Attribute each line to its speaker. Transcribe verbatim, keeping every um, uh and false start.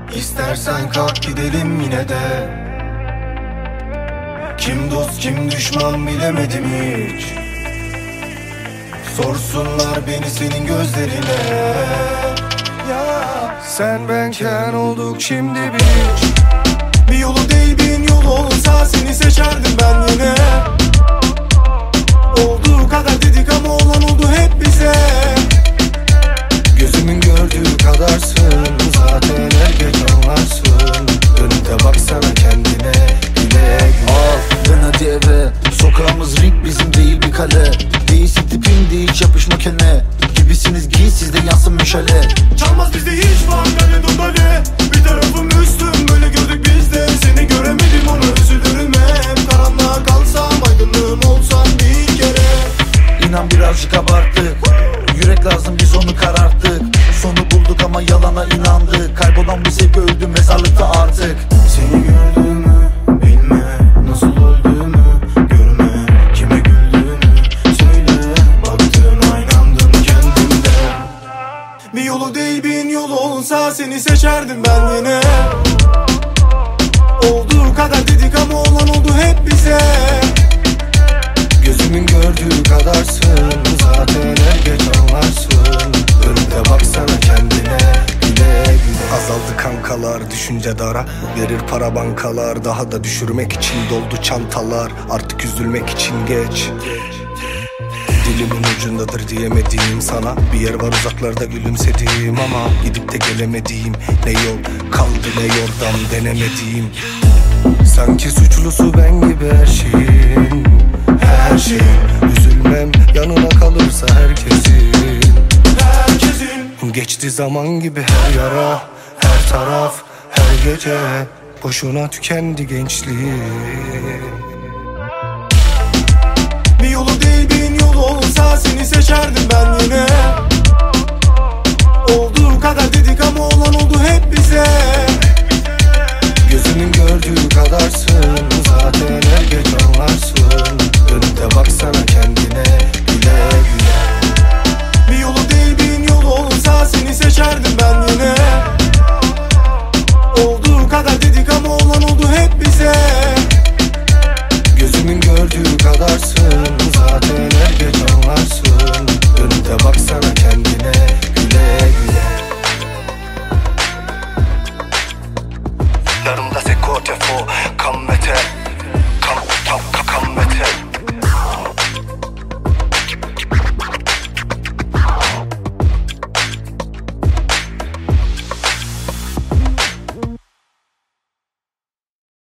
Speaker 1: İstersen kalk gidelim yine de. Kim dost kim düşman bilemedim hiç. Sorsunlar beni senin gözlerine. Ya sen benken olduk şimdi bir hiç. Bir yolu değil bin yolu olsa seni seçerdim ben yine. Olduğu kadar dedik ama olan oldu hep bize. Gözümün gördüğü kadarsın, zaten her geç anlarsın. Önünde baksana kendine, güle güle.
Speaker 2: Al dön hadi eve, sokağımız ring bizim değil bir kale. Değişik tipim değil hiç yapışma kene. Gibisiniz giy sizde yansın meşale.
Speaker 1: Çalmaz bizde hiç var gale dondale. Bir tarafım üstüm böyle gördük biz de. Seni göremedim ona üzülürüm hep. Karanlığa kalsam aydınlığım olsan bir kere.
Speaker 2: İnan birazcık abarttık. Yürek lazım biz onu kararttık. Sonu bulduk ama yalana inandık. Kaybolan bu sevgi öldü mezarlıkta artık.
Speaker 1: Seni gördüğümü bilme, nasıl öldüğümü görme. Kime güldüğünü söyle, baktığın aynandın kendimde. Bir yolu değil bin yolu olsa seni seçerdim ben yine. Olduğu kadar dedik ama olan oldu hep bize. Gözümün gördüğü kadarsın, zaten her geç anlarsın. Önünde baksana kendine, güle güle. Azaldı kankalar, düşünce dara. Verir para bankalar, daha da düşürmek için doldu çantalar. Artık üzülmek için geç. Dilimin ucundadır diyemediğim sana. Bir yer var uzaklarda gülümsediğim ama gidip de gelemediğim. Ne yol kaldı ne yordam denemediğim. Sanki suçlusu ben gibi her şeyin, her şeyin. Üzülmem yanına kalırsa herkesin, herkesin. Geçti zaman gibi her yara, her taraf, her gece. Boşuna tükendi gençliğim. Bir yolu değil bin yolu olsa seni seçerdim ben yine.